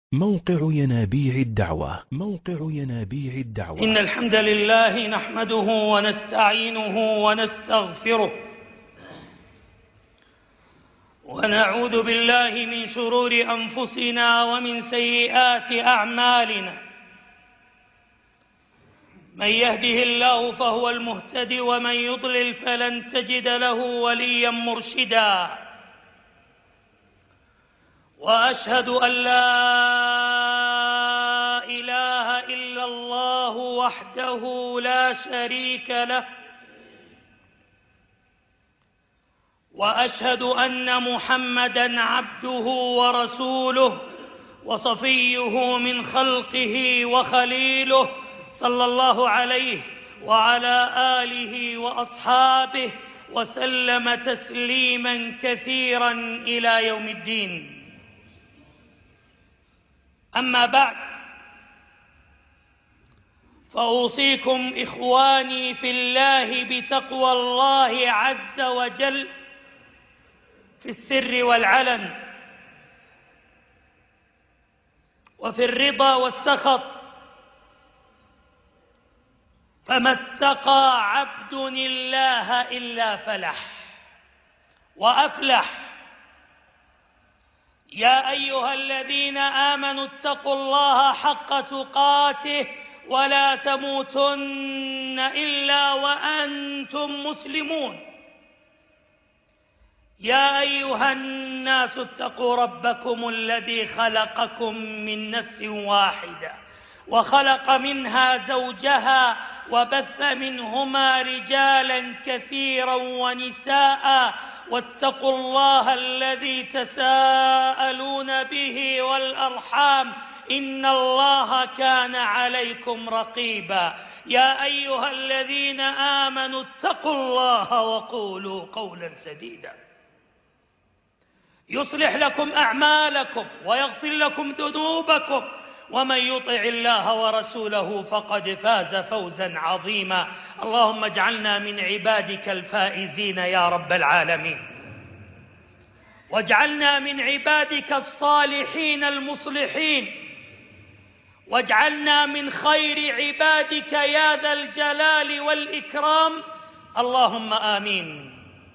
موقع ينابيع الدعوة إن الحمد لله نحمده ونستعينه ونستغفره ونعوذ بالله من شرور أنفسنا ومن سيئات أعمالنا. من يهده الله فهو المهتد ومن يضلل فلن تجد له وليا مرشدا. وأشهد أن لا إله إلا الله وحده لا شريك له، وأشهد أن محمدًا عبده ورسوله وصفيه من خلقه وخليله، صلى الله عليه وعلى آله وأصحابه وسلم تسليمًا كثيرًا إلى يوم الدين. أما بعد، فأوصيكم إخواني في الله بتقوى الله عز وجل في السر والعلن، وفي الرضا والسخط، فما اتقى عبد الله إلا فلح وأفلح. يا أيها الذين آمنوا اتقوا الله حق تقاته ولا تموتن إلا وأنتم مسلمون. يا أيها الناس اتقوا ربكم الذي خلقكم من نفس واحدة وخلق منها زوجها وبث منهما رجالا كثيرا ونساء، واتقوا الله الذي تساءلون به والأرحام إن الله كان عليكم رقيبا. يا أيها الذين آمنوا اتقوا الله وقولوا قولا سديدا يصلح لكم أعمالكم ويغفر لكم ذنوبكم، ومن يطع الله ورسوله فقد فاز فوزا عظيما. اللهم اجعلنا من عبادك الفائزين يا رب العالمين، واجعلنا من عبادك الصالحين المصلحين، واجعلنا من خير عبادك يا ذا الجلال والإكرام، اللهم آمين.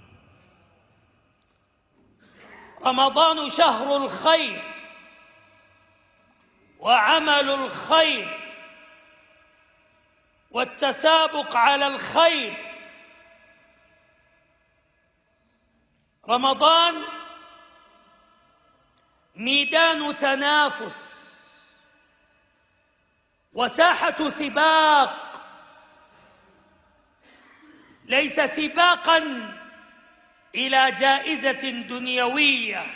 رمضان شهر الخير وعمل الخير والتسابق على الخير. رمضان ميدان تنافس وساحة سباق، ليس سباقا إلى جائزة دنيوية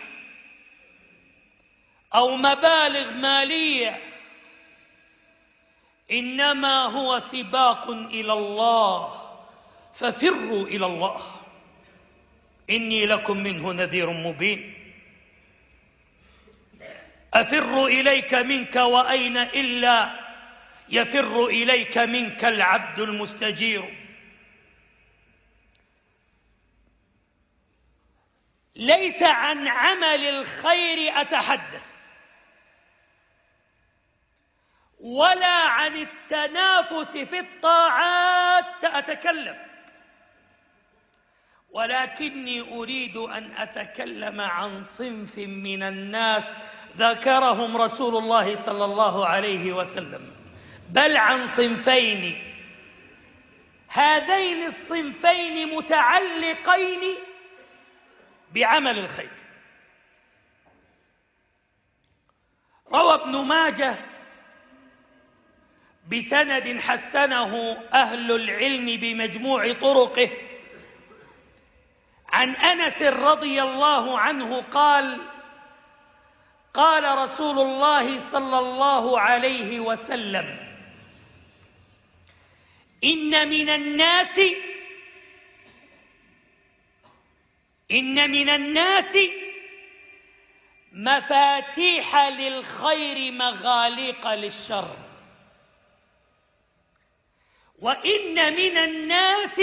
أو مبالغ مالية، إنما هو سباق إلى الله، ففروا إلى الله إني لكم منه نذير مبين. أفر إليك منك وأين إلا يفر إليك منك العبد المستجير. ليس عن عمل الخير أتحدث ولا عن التنافس في الطاعات سأتكلم، ولكني أريد أن أتكلم عن صنف من الناس ذكرهم رسول الله صلى الله عليه وسلم، بل عن صنفين. هذين الصنفين متعلقين بعمل الخير. روى ابن ماجه بسند حسنه أهل العلم بمجموع طرقه عن أنس رضي الله عنه قال: قال رسول الله صلى الله عليه وسلم: إن من الناس مفاتيح للخير مغاليق للشر، وإن من الناس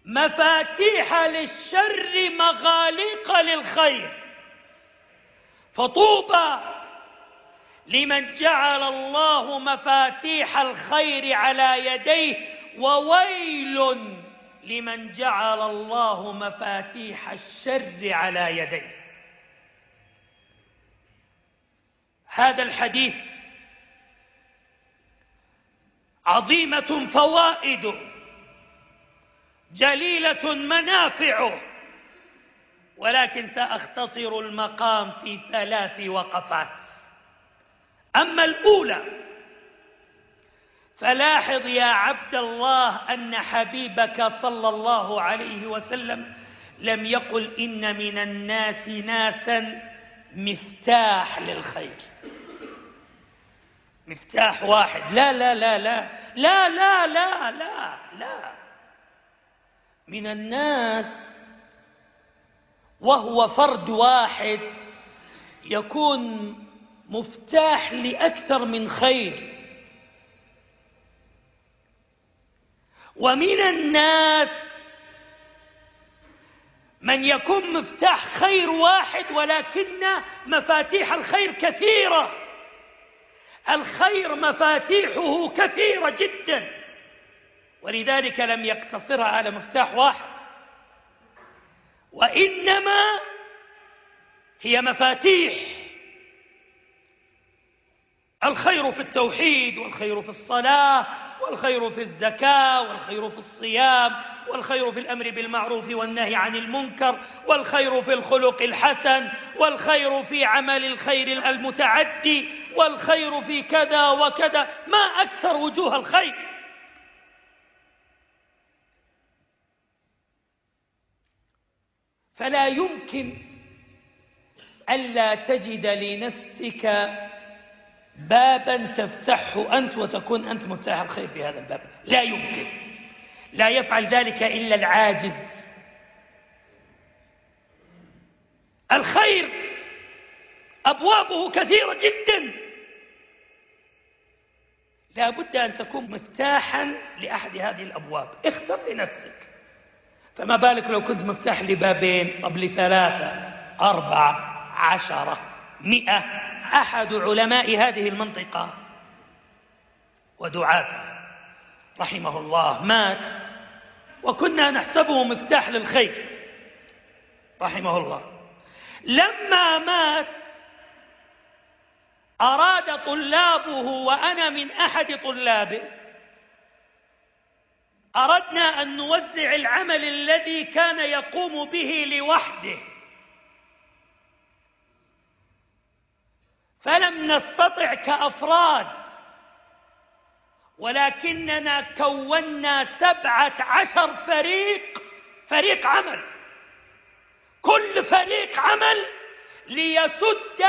مفاتيح للشر مغاليق للخير، فطوبى لمن جعل الله مفاتيح الخير على يديه، وويل لمن جعل الله مفاتيح الشر على يديه. هذا الحديث عظيمة فوائده، جليلة منافعه، ولكن سأختصر المقام في 3 وقفات. أما الأولى فلاحظ يا عبد الله أن حبيبك صلى الله عليه وسلم لم يقل إن من الناس ناسا مفتاح للخير، مفتاح واحد، لا لا لا لا لا لا لا لا لا، من الناس وهو فرد واحد يكون مفتاح لأكثر من خير. ومن الناس من يكون مفتاح خير واحد ولكن مفاتيح الخير كثيرة. الخير مفاتيحه كثيرة جدا، ولذلك لم يقتصرها على مفتاح واحد، وإنما هي مفاتيح. الخير في التوحيد، والخير في الصلاة، والخير في الزكاة، والخير في الصيام، والخير في الأمر بالمعروف والنهي عن المنكر، والخير في الخلق الحسن، والخير في عمل الخير المتعدي، والخير في كذا وكذا. ما أكثر وجوه الخير. فلا يمكن ألا تجد لنفسك بابا تفتحه أنت وتكون أنت مفتاح الخير في هذا الباب. لا يمكن، لا يفعل ذلك إلا العاجز. الخير أبوابه كثيرة جدا، لا بد أن تكون مفتاحا لأحد هذه الأبواب. اختر لنفسك. فما بالك لو كنت مفتاح لبابين، طب ل3 4 10 100. أحد علماء هذه المنطقة ودعاته رحمه الله مات، وكنا نحسبه مفتاح للخير رحمه الله. لما مات أراد طلابه، وأنا من أحد طلابه، أردنا أن نوزع العمل الذي كان يقوم به لوحده، فلم نستطع كأفراد، ولكننا كونا 17 فريق عمل، كل فريق عمل ليسد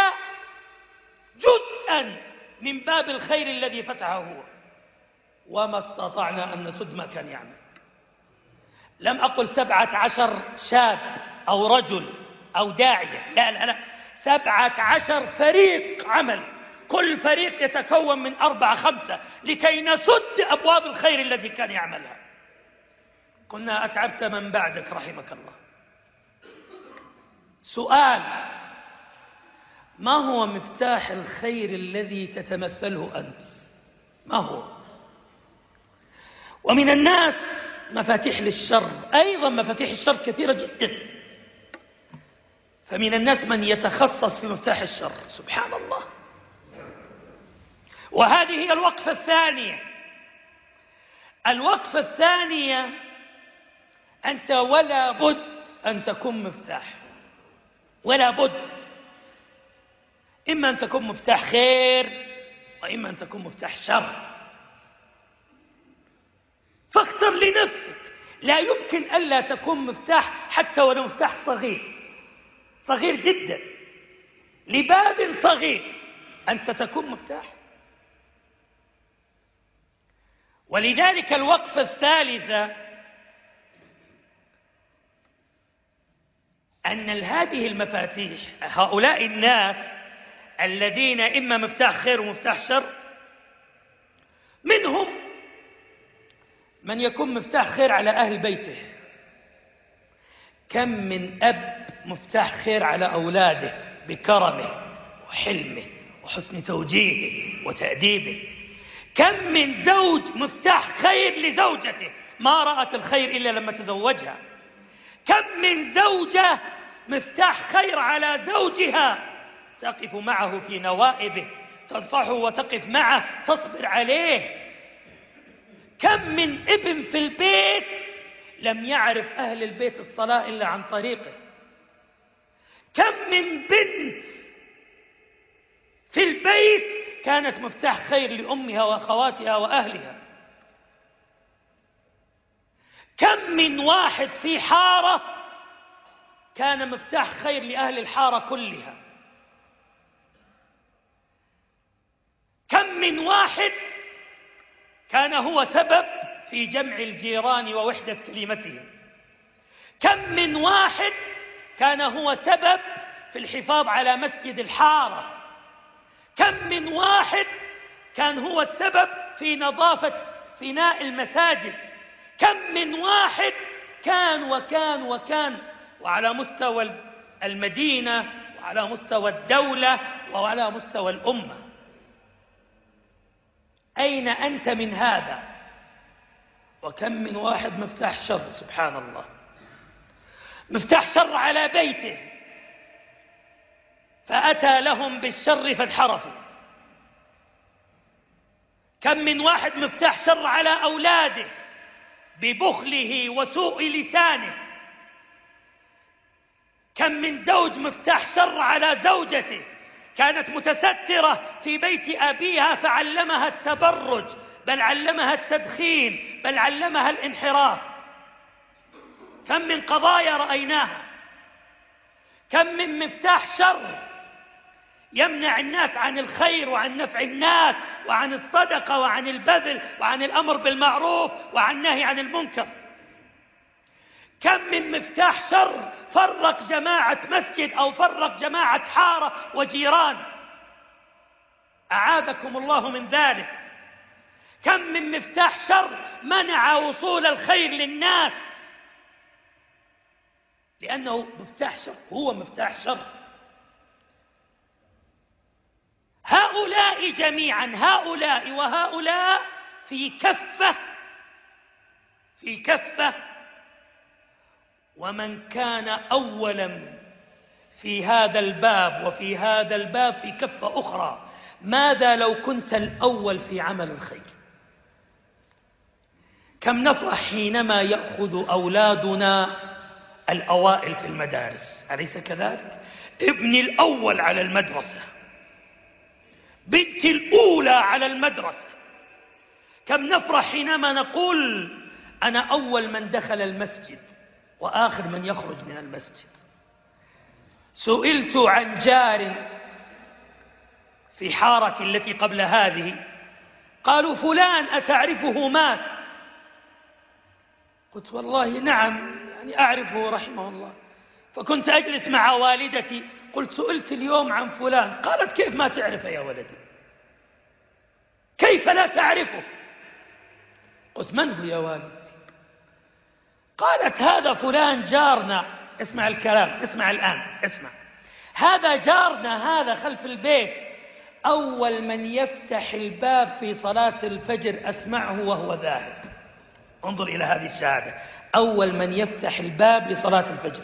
جزءا من باب الخير الذي فتحه هو، وما استطعنا أن نسد ما كان يعمل. لم أقل 17 شاب أو رجل أو داعية، لا لا لا، 17 فريق عمل، كل فريق يتكون من 4 5 لكي نسد أبواب الخير التي كان يعملها. قلنا أتعبت من بعدك رحمك الله. سؤال: ما هو مفتاح الخير الذي تتمثله أنت؟ ما هو؟ ومن الناس مفاتيح للشر، أيضا مفاتيح الشر كثيرة جدا. فمن الناس من يتخصص في مفتاح الشر، سبحان الله. وهذه هي الوقفة الثانية. الوقفة الثانية: أنت ولا بد أن تكون مفتاح، ولا بد. إما أن تكون مفتاح خير، وإما أن تكون مفتاح شر. فاختر لنفسك. لا يمكن ألا تكون مفتاح، حتى ولو مفتاح صغير جدا لباب صغير، أنت ستكون مفتاح. ولذلك الوقفة الثالثة أن هذه المفاتيح، هؤلاء الناس الذين إما مفتاح خير ومفتاح شر، منهم من يكون مفتاح خير على أهل بيته. كم من أب مفتاح خير على أولاده بكرمه وحلمه وحسن توجيهه وتأديبه. كم من زوج مفتاح خير لزوجته ما رأت الخير إلا لما تزوجها. كم من زوجة مفتاح خير على زوجها، تقف معه في نوائبه، تنصحه وتقف معه، تصبر عليه. كم من ابن في البيت لم يعرف أهل البيت الصلاة إلا عن طريقه. كم من بنت في البيت كانت مفتاح خير لأمها وأخواتها وأهلها. كم من واحد في حارة كان مفتاح خير لأهل الحارة كلها. كم من واحد كان هو سبب في جمع الجيران ووحدة كلمتهم. كم من واحد كان هو سبب في الحفاظ على مسجد الحارة. كم من واحد كان هو السبب في نظافة فناء المساجد. كم من واحد كان وعلى مستوى المدينة وعلى مستوى الدولة وعلى مستوى الأمة. أين أنت من هذا؟ وكم من واحد مفتاح شر، سبحان الله، مفتاح شر على بيته فأتى لهم بالشر فانحرفوا. كم من واحد مفتاح شر على أولاده ببخله وسوء لسانه. كم من زوج مفتاح شر على زوجته كانت متسترة في بيت أبيها فعلمها التبرج، بل علمها التدخين، بل علمها الانحراف. كم من قضايا رأيناها. كم من مفتاح شر يمنع الناس عن الخير وعن نفع الناس وعن الصدقة وعن البذل وعن الأمر بالمعروف وعن النهي عن المنكر. كم من مفتاح شر فرق جماعة مسجد أو فرق جماعة حارة وجيران، أعاذكم الله من ذلك. كم من مفتاح شر منع وصول الخير للناس لأنه مفتاح شر، هو مفتاح شر. هؤلاء جميعا، هؤلاء وهؤلاء في كفة، ومن كان أولا في هذا الباب وفي هذا الباب في كفة أخرى. ماذا لو كنت الأول في عمل الخير؟ كم نفرح حينما يأخذ أولادنا الأوائل في المدارس، أليس كذلك؟ ابني الأول على المدرسة، بنتي الأولى على المدرسة. كم نفرح حينما نقول أنا أول من دخل المسجد وآخر من يخرج من المسجد. سئلت عن جار في حارة التي قبل هذه، قالوا فلان أتعرفه مات؟ قلت والله نعم، يعني أعرفه رحمه الله. فكنت أجلس مع والدتي، قلت سئلت اليوم عن فلان، قالت كيف ما تعرفه يا ولدي؟ كيف لا تعرفه؟ قلت من هو يا والدي؟ قالت هذا فلان جارنا. اسمع الكلام، اسمع الآن، اسمع. هذا جارنا هذا خلف البيت، أول من يفتح الباب في صلاة الفجر أسمعه وهو ذاهب. انظر إلى هذه الشهادة، أول من يفتح الباب لصلاة الفجر،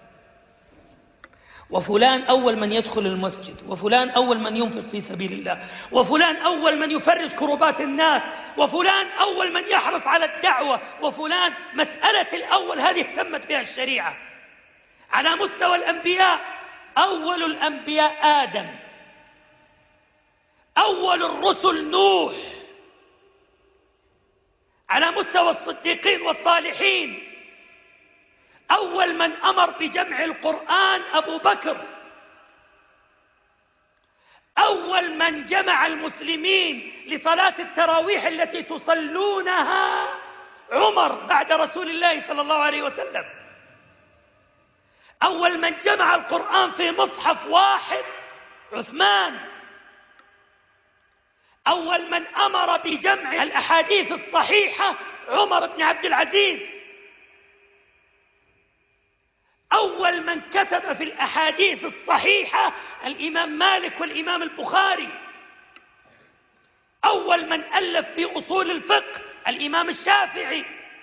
وفلان أول من يدخل المسجد، وفلان أول من ينفق في سبيل الله، وفلان أول من يفرج كربات الناس، وفلان أول من يحرص على الدعوة، وفلان. مسألة الأول هذه اهتمت بها الشريعة. على مستوى الأنبياء، أول الأنبياء آدم، أول الرسل نوح. على مستوى الصديقين والصالحين، أول من أمر بجمع القرآن أبو بكر، أول من جمع المسلمين لصلاة التراويح التي تصلونها عمر بعد رسول الله صلى الله عليه وسلم، أول من جمع القرآن في مصحف واحد عثمان، أول من أمر بجمع الأحاديث الصحيحة عمر بن عبد العزيز. أول من كتب في الأحاديث الصحيحة الإمام مالك والإمام البخاري. أول من ألف في أصول الفقه الإمام الشافعي.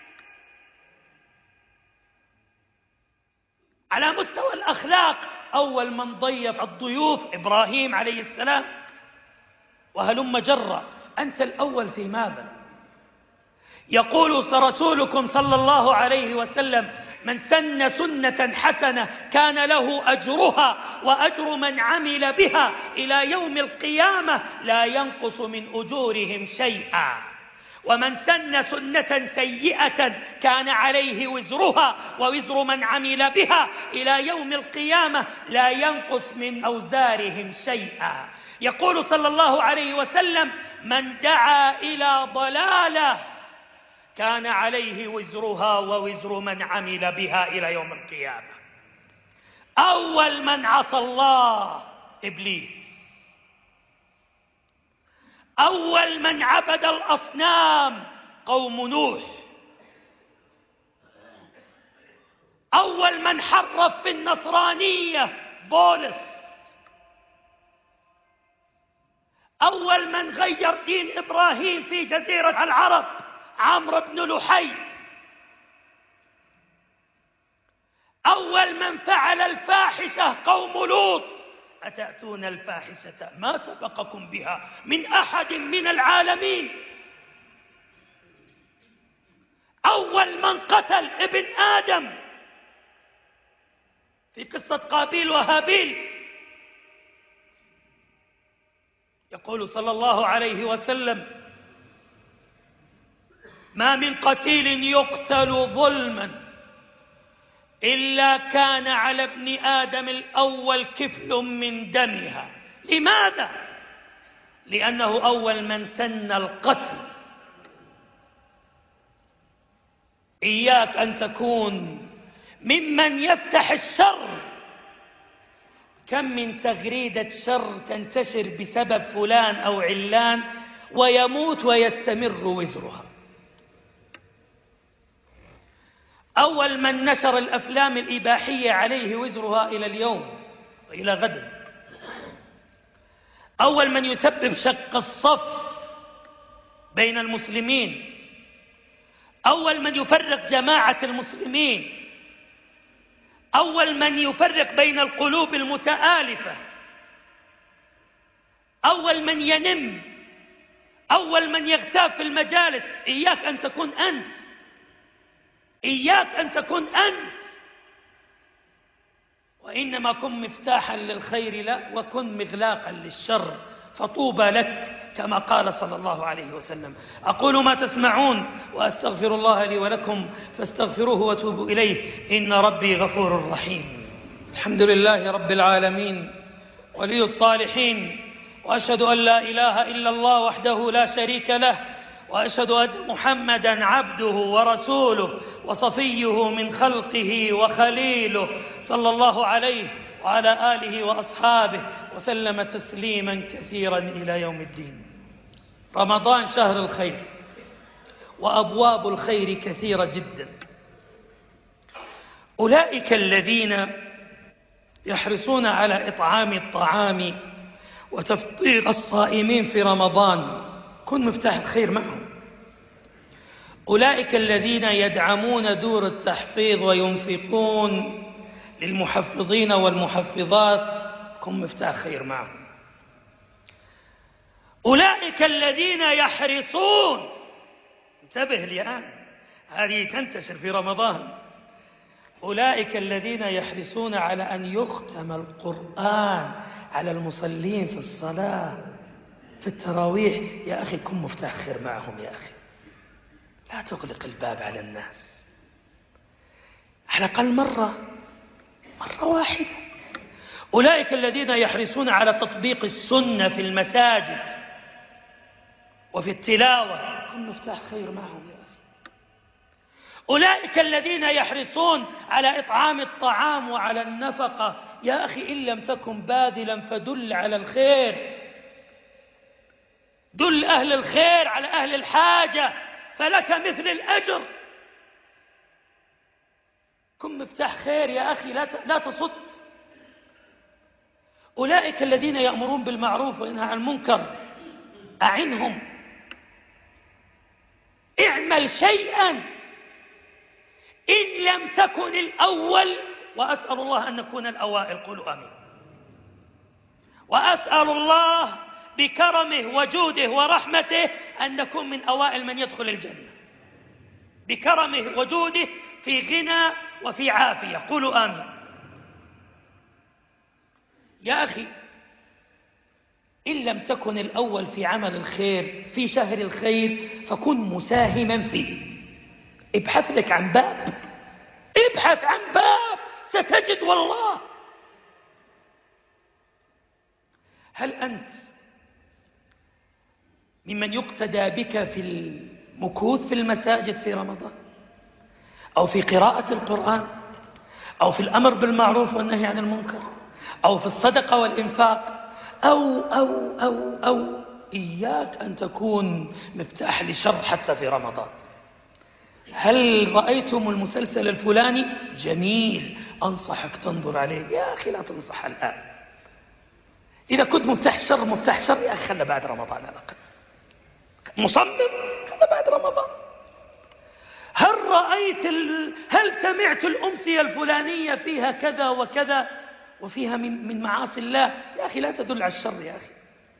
على مستوى الأخلاق أول من ضيف الضيوف إبراهيم عليه السلام. وهلم جرا. أنت الأول في ماذا؟ يقول رسولكم صلى الله عليه وسلم: من سن سنة حسنة كان له أجرها وأجر من عمل بها إلى يوم القيامة لا ينقص من أجورهم شيئا، ومن سن سنة سيئة كان عليه وزرها ووزر من عمل بها إلى يوم القيامة لا ينقص من أوزارهم شيئا. يقول صلى الله عليه وسلم: من دعا إلى ضلالة كان عليه وزرها ووزر من عمل بها إلى يوم القيامة. أول من عصى الله إبليس. أول من عبد الأصنام قوم نوح. أول من حرف في النصرانية بولس. أول من غير دين إبراهيم في جزيرة العرب عمرو بن لحي. أول من فعل الفاحشة قوم لوط. أتأتون الفاحشة ما سبقكم بها من أحد من العالمين. أول من قتل ابن آدم في قصة قابيل وهابيل. يقول صلى الله عليه وسلم: ما من قتيل يقتل ظلما إلا كان على ابن آدم الأول كفل من دمها. لماذا؟ لأنه أول من سن القتل. إياك أن تكون ممن يفتح الشر. كم من تغريدة شر تنتشر بسبب فلان أو علان ويموت ويستمر وزرها. أول من نشر الأفلام الإباحية عليه وزرها إلى اليوم وإلى غد. أول من يسبب شق الصف بين المسلمين. أول من يفرق جماعة المسلمين. أول من يفرق بين القلوب المتآلفة. أول من ينم. أول من يغتاب في المجالس. إياك أن تكون أنت. إياك أن تكون أنت. وإنما كن مفتاحا للخير لا وكن مغلاقا للشر فطوبى لك كما قال صلى الله عليه وسلم. أقول ما تسمعون وأستغفر الله لي ولكم فاستغفروه وتوبوا إليه إن ربي غفور رحيم. الحمد لله رب العالمين ولي الصالحين، وأشهد أن لا إله إلا الله وحده لا شريك له، وأشهد أن محمدا عبده ورسوله وصفيه من خلقه وخليله صلى الله عليه وعلى آله وأصحابه وسلم تسليما كثيرا إلى يوم الدين. رمضان شهر الخير وأبواب الخير كثيرة جدا. أولئك الذين يحرصون على إطعام الطعام وتفطير الصائمين في رمضان كن مفتاح الخير معهم. أولئك الذين يدعمون دور التحفيظ وينفقون للمحفظين والمحفظات كن مفتاح خير معهم. أولئك الذين يحرصون، انتبه الآن هذه تنتشر في رمضان، أولئك الذين يحرصون على أن يختم القرآن على المصلين في الصلاة في التراويح. يا أخي كن مفتاح خير معهم يا أخي، لا تغلق الباب على الناس، على الأقل مرة واحدة. أولئك الذين يحرصون على تطبيق السنة في المساجد وفي التلاوة كن مفتاح خير معهم يا أخي. أولئك الذين يحرصون على إطعام الطعام وعلى النفقة. يا أخي إن لم تكن باذلا فدل على الخير، دل أهل الخير على أهل الحاجة فلك مثل الأجر. كن مفتاح خير يا أخي، لا تصد. أولئك الذين يأمرون بالمعروف وينهى عن المنكر أعنهم، اعمل شيئا إن لم تكن الأول، وأسأل الله أن نكون الأوائل. قولوا آمين. وأسأل الله بكرمه وجوده ورحمته أن نكون من أوائل من يدخل الجنة، بكرمه وجوده، في غنى وفي عافية. قولوا آمين. يا أخي، إن لم تكن الأول في عمل الخير في شهر الخير فكن مساهما فيه. ابحث لك عن باب، ابحث عن باب ستجد والله. هل أنت ممن يقتدى بك في المكوث في المساجد في رمضان، أو في قراءة القرآن، أو في الأمر بالمعروف والنهي عن المنكر، أو في الصدقة والإنفاق، أو إياك أن تكون مفتاح لشر حتى في رمضان؟ هل رأيتم المسلسل الفلاني؟ جميل، أنصحك تنظر عليه. يا أخي لا تنصح الآن. إذا كنت مفتاح شر يا أخي خلى بعد رمضان على الأقل. مصمم خلى بعد رمضان. هل سمعت الأمسية الفلانية فيها كذا وكذا وفيها من معاصي الله؟ يا أخي لا تدل على الشر يا أخي.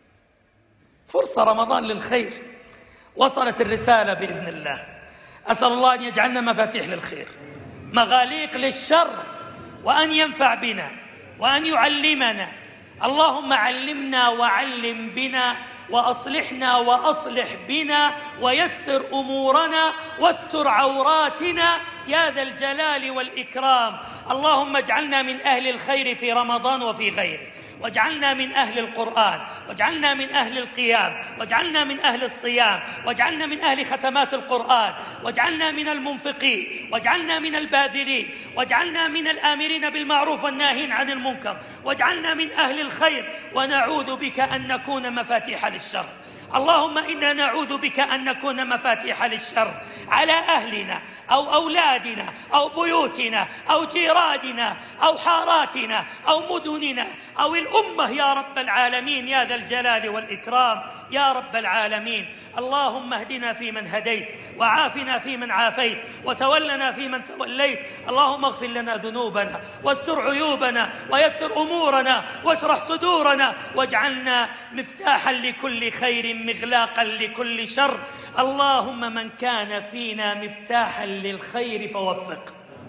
فرصة رمضان للخير. وصلت الرسالة بإذن الله. أسأل الله أن يجعلنا مفاتيح للخير، مغاليق للشر، وأن ينفع بنا وأن يعلمنا. اللهم علمنا وعلم بنا، وأصلحنا وأصلح بنا، ويسر أمورنا واستر عوراتنا يا ذا الجلال والإكرام. اللهم اجعلنا من أهل الخير في رمضان وفي غيره، واجعلنا من أهل القرآن، واجعلنا من أهل القيام، واجعلنا من أهل الصيام، واجعلنا من أهل ختمات القرآن، واجعلنا من المنفقين، واجعلنا من الباذلين، واجعلنا من الآمرين بالمعروف والناهين عن المنكر، واجعلنا من أهل الخير، ونعوذ بك أن نكون مفاتيح للشر. اللهم إنا نعوذ بك أن نكون مفاتيح للشر على أهلنا أو أولادنا أو بيوتنا أو جيراننا أو حاراتنا أو مدننا أو الأمة يا رب العالمين يا ذا الجلال والإكرام يا رب العالمين. اللهم اهدنا فيمن هديت، وعافنا فيمن عافيت، وتولنا فيمن توليت. اللهم اغفر لنا ذنوبنا واستر عيوبنا ويسر أمورنا واشرح صدورنا، واجعلنا مفتاحا لكل خير مغلاقا لكل شر. اللهم من كان فينا مفتاحا للخير فوفق.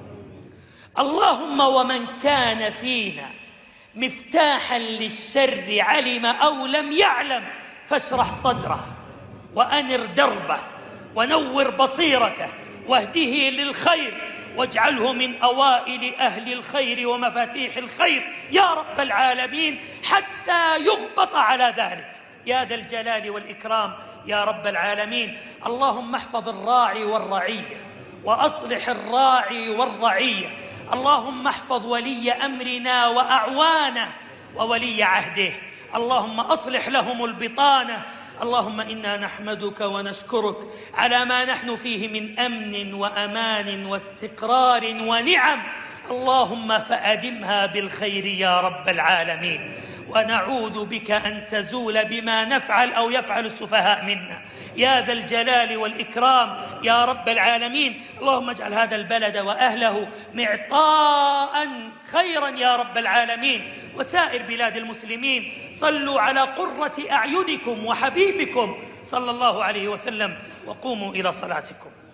اللهم ومن كان فينا مفتاحا للشر علم أو لم يعلم فاشرح صدره وأنر دربه ونور بصيرته واهده للخير، واجعله من أوائل أهل الخير ومفاتيح الخير يا رب العالمين، حتى يغبط على ذلك يا ذا الجلال والإكرام يا رب العالمين. اللهم احفظ الراعي والرعية، وأصلح الراعي والرعية. اللهم احفظ ولي أمرنا وأعوانه وولي عهده. اللهم أصلح لهم البطانة. اللهم إنا نحمدك ونشكرك على ما نحن فيه من أمن وأمان واستقرار ونعم. اللهم فأدمها بالخير يا رب العالمين، ونعوذ بك أن تزول بما نفعل أو يفعل السفهاء منا يا ذا الجلال والإكرام يا رب العالمين. اللهم اجعل هذا البلد وأهله معطاء خيرا يا رب العالمين، وسائر بلاد المسلمين. صلوا على قرة أعينكم وحبيبكم صلى الله عليه وسلم، وقوموا إلى صلاتكم.